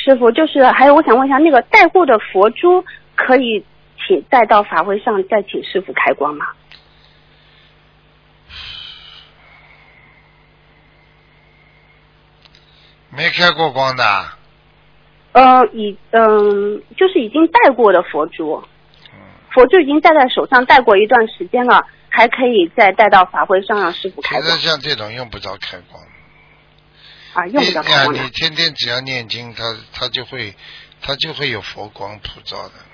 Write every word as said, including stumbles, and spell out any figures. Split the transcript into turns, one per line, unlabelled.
师傅，就是还有我想问一下，那个带过的佛珠可以请带到法会上再请师傅开光吗？
没开过光的。
呃，已嗯、就是已经带过的佛珠，佛珠已经戴在手上戴过一段时间了，还可以再带到法会上让师傅开光。
其实像这种用不着开光。
啊，用不着开光的。
你天天只要念经，它它就会它就会有佛光普照的。